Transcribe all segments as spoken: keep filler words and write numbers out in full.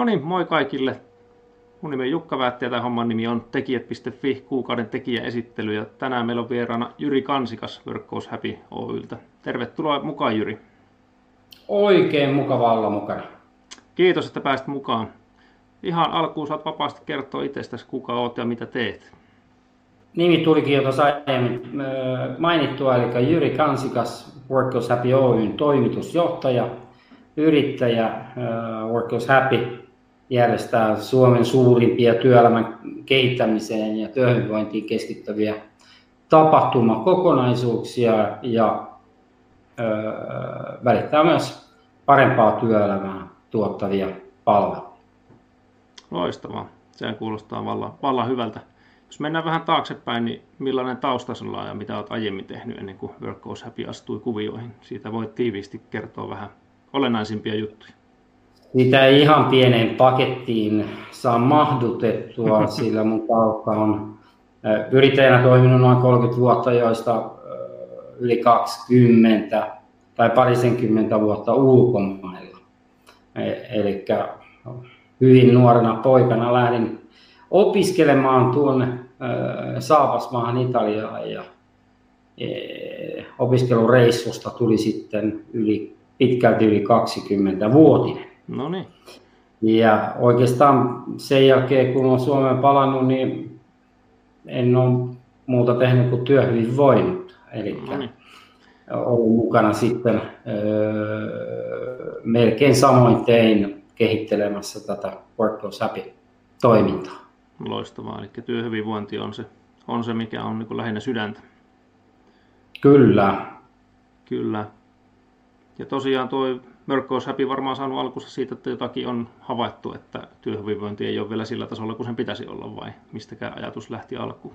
niin, moi kaikille. Mun nimi on Jukka Väätti ja tämän homman nimi on tekijät piste fi, kuukauden tekijäesittely. Ja tänään meillä on vieraana Jyri Kansikas Work Goes Happy Oy:ltä. Tervetuloa mukaan, Jyri. Oikein mukava olla mukana. Kiitos, että pääsit mukaan. Ihan alkuun saat vapaasti kertoa itsestäsi, kuka oot ja mitä teet. Nimi tulikin jo tuossa aiemmin mainittua, eli Jyri Kansikas, Work Goes Happy Oy:n toimitusjohtaja, yrittäjä. Work Goes Happy järjestää Suomen suurimpia työelämän kehittämiseen ja työhyvinvointiin keskittyviä tapahtumakokonaisuuksia ja öö, välittää myös parempaa työelämää tuottavia palveluja. Loistavaa. Se kuulostaa vallan, vallan hyvältä. Jos mennään vähän taaksepäin, niin millainen tausta sulla on ja mitä olet aiemmin tehnyt ennen kuin Work Goes Happy astui kuvioihin? Siitä voit tiiviisti kertoa vähän olennaisimpia juttuja. Sitä ei ihan pieneen pakettiin saa mahdutettua, sillä mun tausta on yrittäjänä toiminut noin kolmekymmentä vuotta, joista yli kaksikymmentä tai parisenkymmentä vuotta ulkomailla. Eli hyvin nuorena poikana lähdin opiskelemaan tuonne Saapasmaahan Italiaan ja opiskelureissusta tuli sitten yli, pitkälti yli kaksikymmentävuotinen. No niin. Ja oikeastaan sen jälkeen, kun olen Suomeen palannut, niin en ole muuta tehnyt kuin työhyvinvoinnut. Eli no niin. Olen mukana sitten öö, melkein samoin tein kehittelemässä tätä Work Goes Happy-toimintaa. Loistavaa, eli työhyvinvointi on se, on se mikä on niin kuin lähinnä sydäntä. Kyllä. Kyllä. Ja tosiaan tuo Work Goes Happy varmaan saanut alkunsa siitä, että jotakin on havaittu, että työhyvinvointi ei ole vielä sillä tasolla kuin sen pitäisi olla, vai mistäkään ajatus lähti alkuun?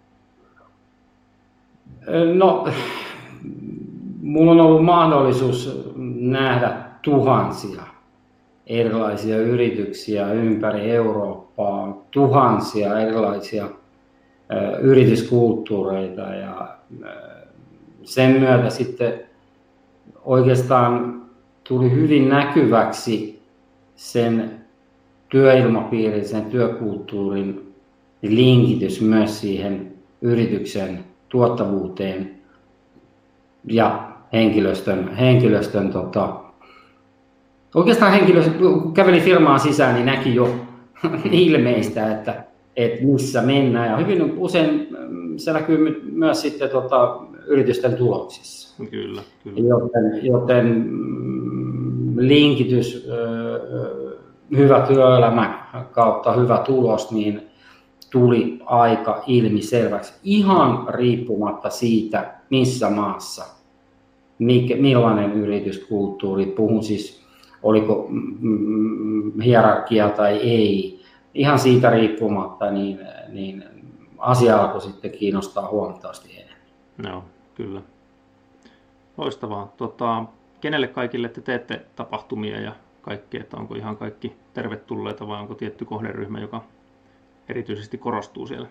No, mulla on ollut mahdollisuus nähdä tuhansia erilaisia yrityksiä ympäri Eurooppaa, tuhansia erilaisia yrityskulttuureita ja sen myötä sitten oikeastaan tuli hyvin näkyväksi sen työilmapiirin, sen työkulttuurin linkitys myös siihen yrityksen tuottavuuteen ja henkilöstön, henkilöstön tota, oikeastaan henkilöstön, kun käveli firmaan sisään, niin näki jo ilmeistä, että, että missä mennään. Ja hyvin usein se näkyy myös sitten tota, yritysten tuloksissa. Kyllä, kyllä. Joten, joten linkitys, hyvä työelämä kautta hyvä tulos, niin tuli aika ilmiselväksi. Ihan riippumatta siitä, missä maassa, millainen yrityskulttuuri, puhun siis, oliko hierarkia tai ei. Ihan siitä riippumatta, niin, niin asia alkoi sitten kiinnostaa huomattavasti enemmän. Joo, kyllä. Loistavaa. Tota, kenelle kaikille te teette tapahtumia ja kaikkea, että onko ihan kaikki tervetulleita vai onko tietty kohderyhmä, joka erityisesti korostuu siellä?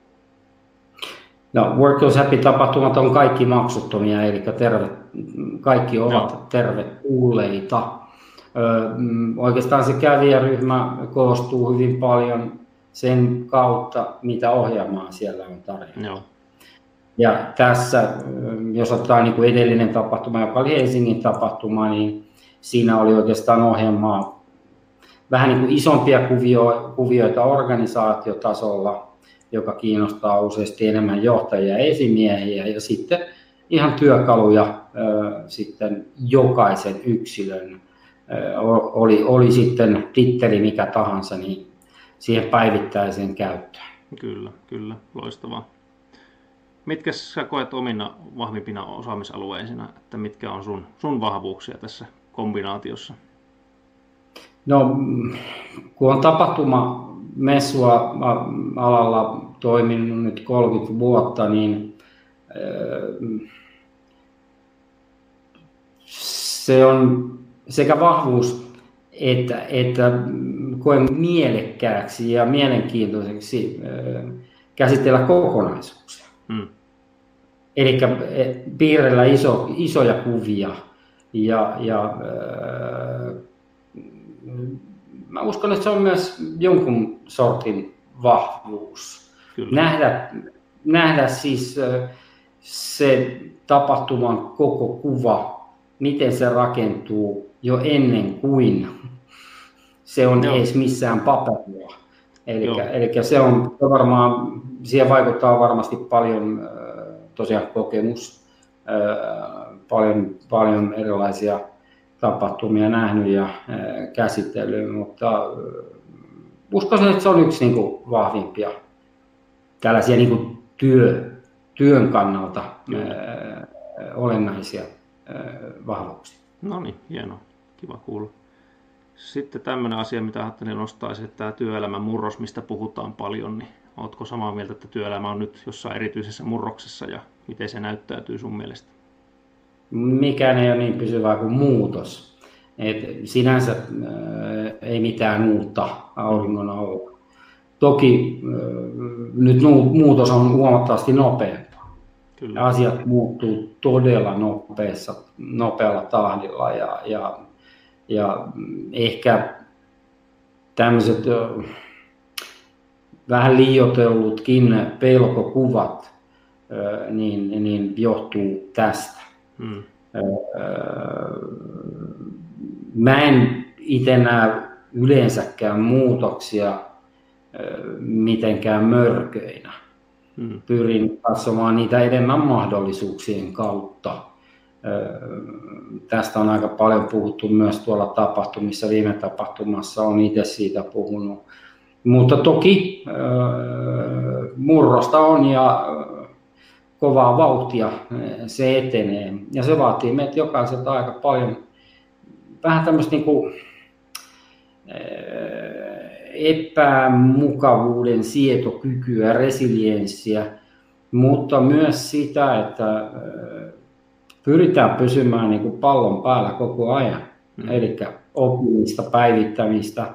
No, Work Goes Happy-tapahtumat on kaikki maksuttomia, eli terve, kaikki ovat no. tervetulleita. Ö, oikeastaan se kävijäryhmä koostuu hyvin paljon sen kautta, mitä ohjelmaa siellä on tarjolla. No. Ja tässä, jos ottaa niin kuin edellinen tapahtuma, joka oli Helsingin tapahtuma, niin siinä oli oikeastaan ohjelmaa vähän niin kuin isompia kuvio, kuvioita organisaatiotasolla, joka kiinnostaa useasti enemmän johtajia ja esimiehiä, ja sitten ihan työkaluja äh, sitten jokaisen yksilön, äh, oli, oli sitten titteli mikä tahansa, niin siihen päivittäiseen käyttöön. Kyllä, kyllä, loistavaa. Mitkä sä koet omina vahvimpina osaamisalueisina, että mitkä on sun, sun vahvuuksia tässä kombinaatiossa? No, kun on tapahtumamessua alalla toiminut nyt kolmekymmentä vuotta, niin se on sekä vahvuus että, että koen mielekkääksi ja mielenkiintoiseksi käsitellä kokonaisuuksia. Hmm. Eli piirrellä iso, isoja kuvia ja, ja mä uskon, että se on myös jonkun sortin vahvuus. Nähdä, nähdä siis se tapahtuman koko kuva, miten se rakentuu jo ennen kuin se on Joo. edes missään paperilla. Eli se on varmaan, siihen vaikuttaa varmasti paljon tosiaan kokemus, paljon, paljon erilaisia tapahtumia nähnyt ja käsitellyt, mutta uskoisin, että se on yksi niin kuin vahvimpia tällaisia niin kuin työ, työn kannalta ää, olennaisia ää, vahvuuksia. No niin, hienoa. Kiva kuulla. Sitten tämmöinen asia, mitä ajattelin nostaa, että tämä työelämän murros, mistä puhutaan paljon, niin oletko samaa mieltä, että työelämä on nyt jossain erityisessä murroksessa ja miten se näyttäytyy sun mielestä? Mikään ei ole niin pysyvää kuin muutos. Et sinänsä ää, ei mitään uutta auringon alla. Toki nyt muutos on huomattavasti nopeampaa. Kyllä. Asiat muuttuu todella nopeassa, nopealla tahdilla ja, ja, ja ehkä tämmöiset vähän liioitellutkin pelkokuvat niin, niin johtuu tästä. Hmm. Mä en itse näe yleensäkään muutoksia mitenkään mörköinä. Hmm. Pyrin katsomaan niitä enemmän mahdollisuuksien kautta. Tästä on aika paljon puhuttu myös tuolla tapahtumissa. Viime tapahtumassa on itse siitä puhunut. Mutta toki murrosta on ja kovaa vauhtia se etenee. Ja se vaatii meitä jokaiselta aika paljon vähän tämmöistä niin kuin epämukavuuden sietokykyä, resilienssiä, mutta myös sitä, että pyritään pysymään niin kuin pallon päällä koko ajan. Mm. Eli oppimista, päivittämistä.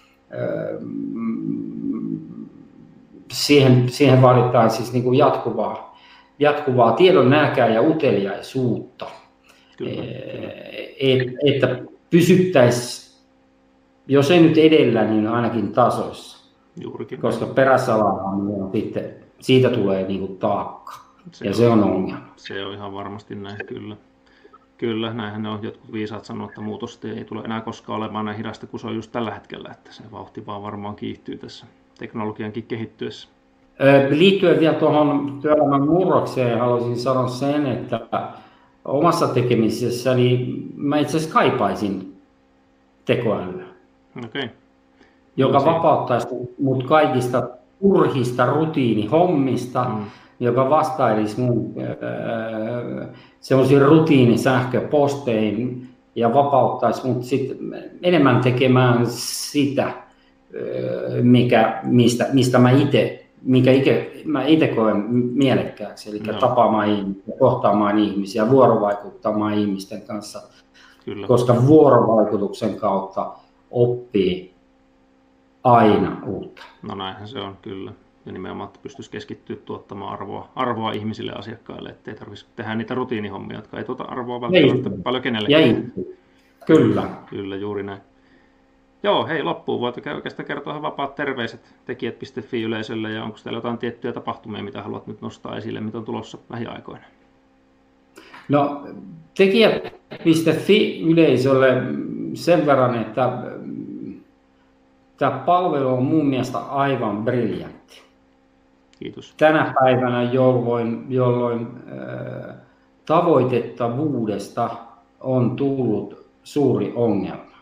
Siihen, siihen vaaditaan siis niin kuin jatkuvaa, jatkuvaa tiedon nälkää ja uteliaisuutta. Kyllä, et, että pysyttäisiin, jos ei nyt edellä, niin ainakin tasoissa. Juurikin. Koska peräsalalla on sitten, siitä tulee niin kuin taakka. Se ja on, se on ongelma. Se on ihan varmasti näin, kyllä. Kyllä, näinhän ne on jotkut viisaat sanoo, että muutos ei tule enää koskaan olemaan näin hidasta kuin se on just tällä hetkellä, että se vauhti vaan varmaan kiihtyy tässä teknologiankin kehittyessä. Liittyen vielä tuohon työelämän murrokseen haluaisin sanoa sen, että omassa tekemisessäni mä itse asiassa kaipaisin tekoälyä, okay. joka no, vapauttaisi mut kaikista turhista rutiinihommista, mm. joka vastailisi mun äh, semmoisiin rutiinisähköposteihin ja vapauttaisi mut sit enemmän tekemään sitä, äh, mikä, mistä, mistä mä itse minkä mä itse koen mielekkääksi, eli no. tapaamaan ihmisiä, kohtaamaan ihmisiä, vuorovaikuttamaan ihmisten kanssa, Kyllä. koska vuorovaikutuksen kautta oppii aina uutta. No näinhän se on, kyllä. Ja nimenomaan, että pystyisi keskittyä tuottamaan arvoa, arvoa ihmisille ja asiakkaille, ettei tarvitsisi tehdä niitä rutiinihommia, jotka ei tuota arvoa välttämättä ei. paljon kenellekään. Kyllä. Kyllä, juuri näin. Joo, hei loppuun. Voit oikeastaan kertoa ihan vapaat terveiset tekijät piste fi yleisölle ja onko teillä jotain tiettyjä tapahtumia, mitä haluat nyt nostaa esille, mitä on tulossa lähiaikoina? No tekijät piste fi yleisölle sen verran, että tämä palvelu on mun mielestä aivan briljantti. Kiitos. Tänä päivänä, jolloin, jolloin äh, tavoitettavuudesta on tullut suuri ongelma.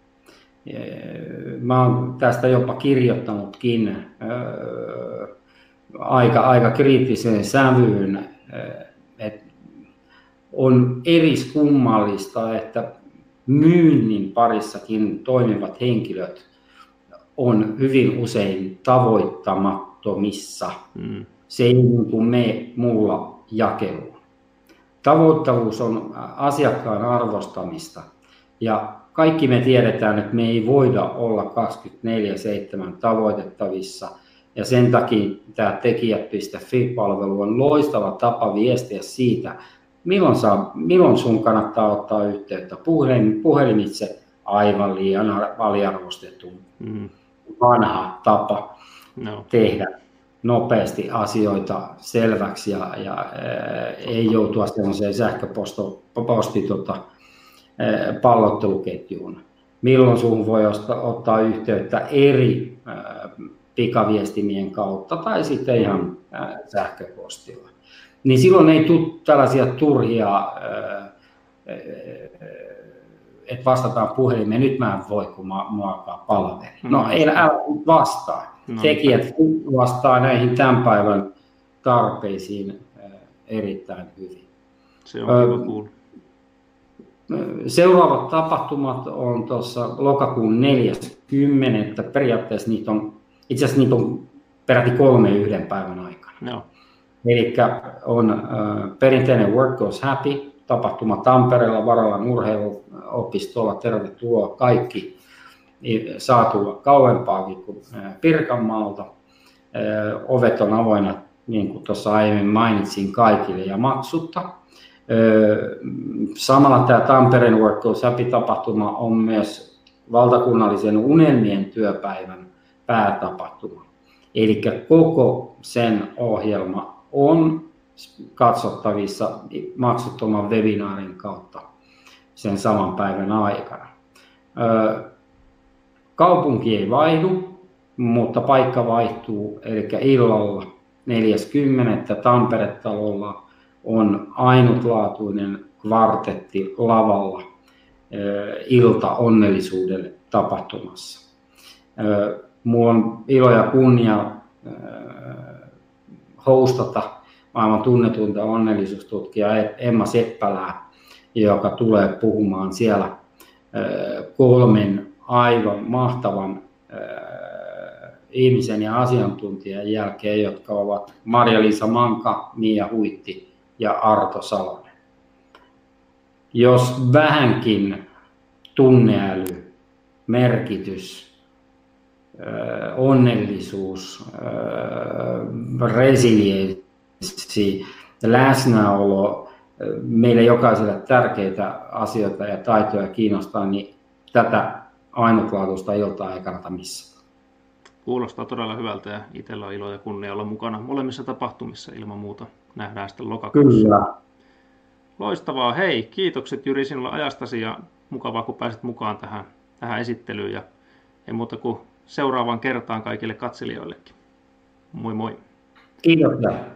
Mä oon tästä jopa kirjoittanutkin äh, aika, aika kriittiseen sävyyn, äh, että on eriskummallista, että myynnin parissakin toimivat henkilöt on hyvin usein tavoittamattomissa. Mm. Se ei niin kuin mene muulla jakeluun. Tavoittavuus on asiakkaan arvostamista ja kaikki me tiedetään, että me ei voida olla kaksikymmentäneljä seitsemän tavoitettavissa ja sen takia tämä tekijät piste fi-palvelu on loistava tapa viestiä siitä, milloin, saa, milloin sun kannattaa ottaa yhteyttä puhelin, puhelimitse, aivan liian aliarvostettu mm. vanha tapa no. tehdä nopeasti asioita selväksi ja, ja ää, ei joutua sellaiseen sähköposti tota, pallotteluketjuun. Milloin sinun voi ottaa, ottaa yhteyttä eri ää, pikaviestimien kautta tai sitten ihan ää, sähköpostilla. Niin silloin ei tule tällaisia turhia, ää, että vastataan puhelimeen, nyt mä en voi, kun mä muokaa palaveri. No mm. ei älä vastaa. No, tekijät vastaa näihin tämän päivän tarpeisiin erittäin hyvin. Se on hyvä kuulla. Seuraavat tapahtumat on tuossa lokakuun neljäskymmenes. Periaatteessa niitä on, itse asiassa niitä on peräti kolme yhden päivän aikana. No. Eli on äh, perinteinen Work Goes Happy tapahtuma Tampereella Varalan urheiluopistolla. Tervetuloa kaikki. Saa tulla kauempaakin kuin Pirkanmaalta. Ovet on avoinna, niin kuin tuossa aiemmin mainitsin, kaikille ja maksutta. Samalla tämä Tampereen Work Goes Happy-tapahtuma on myös valtakunnallisen unelmien työpäivän päätapahtuma. Eli koko sen ohjelma on katsottavissa maksuttoman webinaarin kautta sen saman päivän aikana. Kaupunki ei vaihdu, mutta paikka vaihtuu, eli illalla neljäskymmenes Tampere-talolla on ainutlaatuinen kvartetti lavalla ilta onnellisuuden tapahtumassa. Minulla on ilo ja kunnia hostata maailman tunnetunta onnellisuustutkija Emma Seppälää, joka tulee puhumaan siellä kolmen aivan mahtavan äh, ihmisen ja asiantuntijan jälkeen, jotka ovat Marja-Liisa Manka, Mia Huitti ja Arto Salonen. Jos vähänkin tunneäly, merkitys, äh, onnellisuus, äh, resilienssi, läsnäolo, äh, meille jokaiselle tärkeitä asioita ja taitoja kiinnostaa, niin tätä ainutlaatuista iltaa ei kannata missään. Kuulostaa todella hyvältä ja itsellä on ilo ja kunnia olla mukana molemmissa tapahtumissa ilman muuta. Nähdään sitten lokakuussa. Kyllä. Loistavaa. Hei, kiitokset Jyri sinulle ajastasi ja mukavaa kun pääsit mukaan tähän, tähän esittelyyn ja ei muuta kuin seuraavaan kertaan kaikille katselijoillekin. Moi moi. Kiitos.